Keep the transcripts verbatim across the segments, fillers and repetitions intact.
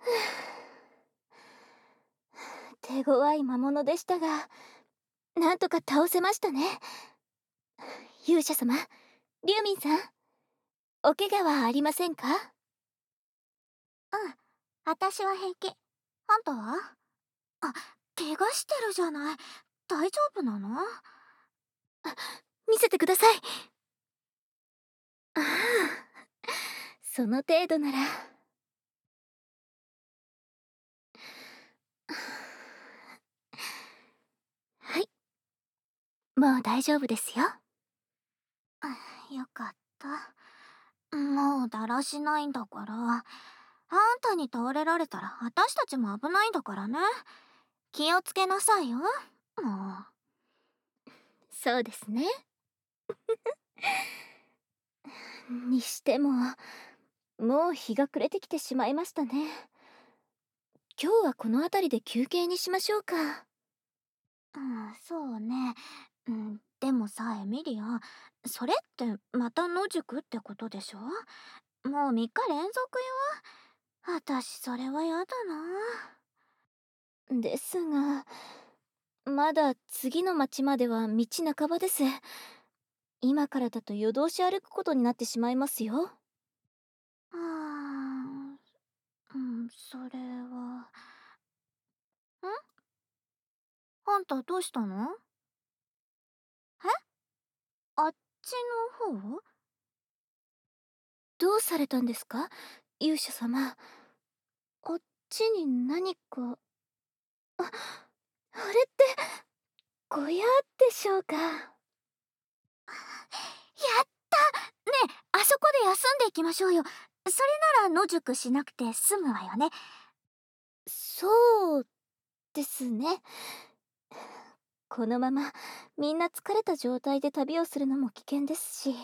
手強い魔物でしたが、なんとか倒せましたね。勇者様、リュウミンさん、お怪我はありませんか？ うん、私は平気。あんたは？あ、怪我してるじゃない。大丈夫なの？ 見せてください。ああ、その程度なら。はい、もう大丈夫ですよ。 よかった。もうだらしないんだから。あんたに倒れられたら私たちも危ないんだからね。気をつけなさいよ。もう。そうですね。にしても、もう日が暮れてきてしまいましたね。今日はこの辺りで休憩にしましょうか。 うん、そうね。うん、でもさ、エミリア、それってまた野宿ってことでしょ？もうみっか連続よ。私それはやだな。ですが、まだ次の町までは道半ばです。今からだと夜通し歩くことになってしまいますよ。 あー、うん、それは。ん？あんたどうしたの？え？あっちの方？ どうされたんですか、勇者様。あっちに何か。あ、あれって小屋でしょうか。やった！ねえ、あそこで休んでいきましょうよ。それなら野宿しなくて済むわよね。 そうですね。このままみんな疲れた状態で旅をするのも危険ですし、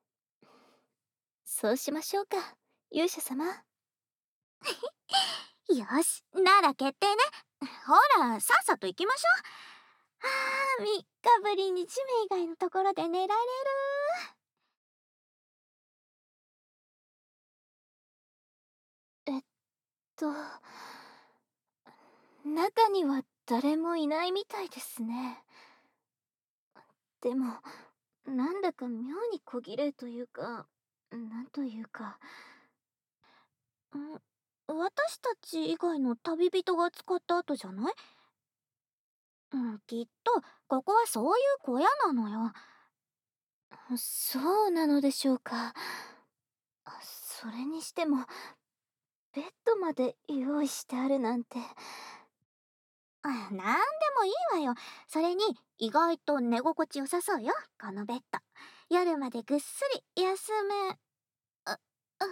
そうしましょうか、勇者様。 よし、なら決定ね。ほら、さっさと行きましょう。あー、みっかぶりに地面以外のところで寝られる。 えっと、中には誰もいないみたいですね。でも、なんだか妙に小綺麗というか、なんというか。 ん、私たち以外の旅人が使った後じゃない？うん、きっと、ここはそういう小屋なのよ。 そうなのでしょうか。それにしても、ベッドまで用意してあるなんて。 あ、なんでもいいわよ。それに、意外と寝心地よさそうよ、このベッド。夜までぐっすり休め。あ、あ、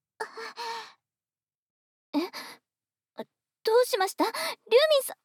え、どうしました、リュウミンさん。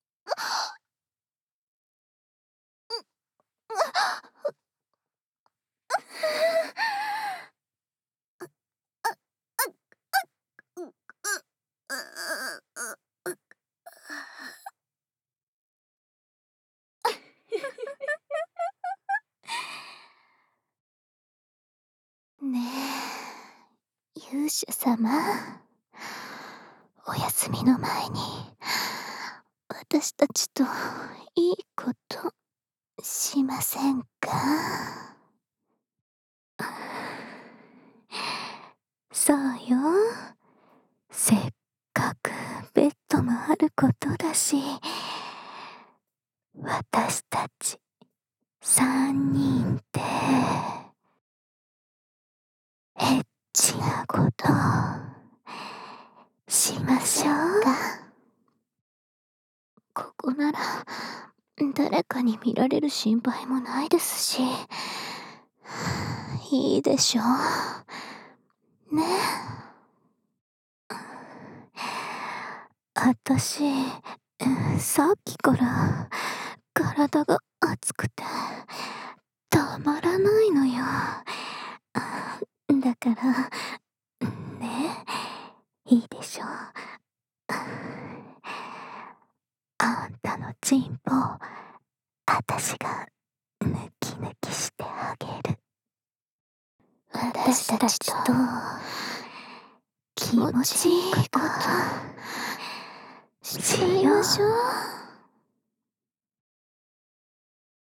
ねえ、勇者様、お休みの前に私たちといいことしませんか？そうよ、せっかくベッドもあることだし、私たち三人でエッチなことしましょうか。ここなら誰かに見られる心配もないですし、いいでしょうね。あたし、さっきから体が熱くてたまらないのよ。だからね、いいでしょう。あんたのチンポ、あたしが抜き抜きしてあげる。私たちと気持ちいいことしちゃいましょう。